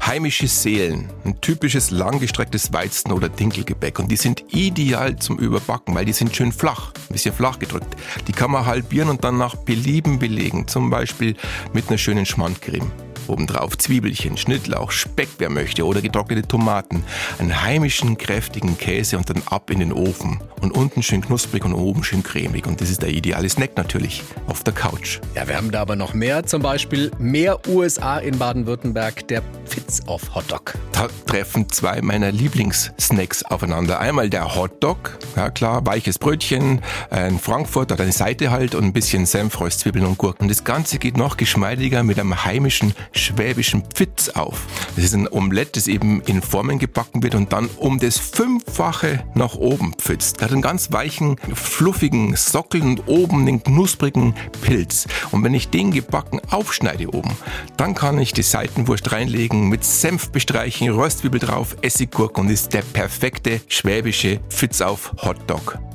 heimische Seelen, ein typisches langgestrecktes Weizen- oder Dinkelgebäck. Und die sind ideal zum Überbacken, weil die sind schön flach, ein bisschen flach gedrückt. Die kann man halbieren und dann nach Belieben belegen, zum Beispiel mit einer schönen Schmandcreme. Obendrauf Zwiebelchen, Schnittlauch, Speck, wer möchte, oder getrocknete Tomaten, einen heimischen, kräftigen Käse und dann ab in den Ofen. Und unten schön knusprig und oben schön cremig. Und das ist der ideale Snack natürlich, auf der Couch. Ja, wir haben da aber noch mehr, zum Beispiel mehr USA in Baden-Württemberg, der Fitz-Off Hotdog. Da treffen zwei meiner Lieblingssnacks aufeinander. Einmal der Hotdog, ja klar, weiches Brötchen, ein Frankfurt oder eine Seite halt und ein bisschen Senf, Röstzwiebeln und Gurken. Das Ganze geht noch geschmeidiger mit einem heimischen schwäbischen Pfitz auf. Das ist ein Omelett, das eben in Formen gebacken wird und dann um das 5-fache nach oben pfitzt. Hat einen ganz weichen, fluffigen Sockel und oben den knusprigen Pilz. Und wenn ich den gebacken aufschneide oben, dann kann ich die Seitenwurst reinlegen, mit Senf bestreichen, Röstzwiebel drauf, Essiggurke und ist der perfekte schwäbische Pfitz auf Hotdog.